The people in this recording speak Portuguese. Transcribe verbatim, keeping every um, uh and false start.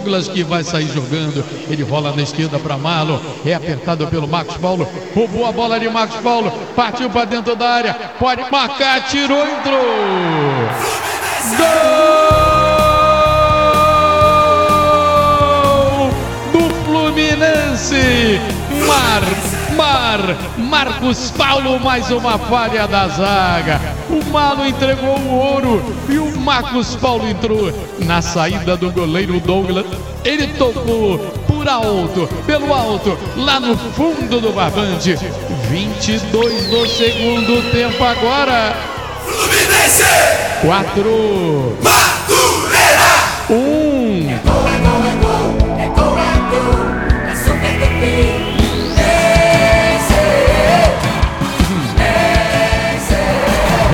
Douglas que vai sair jogando. Ele rola na esquerda para Marlon. É apertado pelo Marcos Paulo. Roubou a bola de Marcos Paulo. Partiu para dentro da área. Pode marcar. Tirou, entrou. Gol do Fluminense. Mar, Mar, Marcos Paulo, mais uma falha da zaga. O Marlon entregou o ouro e o Marcos Paulo entrou na saída do goleiro Douglas. Ele tocou por alto, pelo alto, lá no fundo do barbante. vinte e dois do segundo tempo agora. Fluminense! quatro.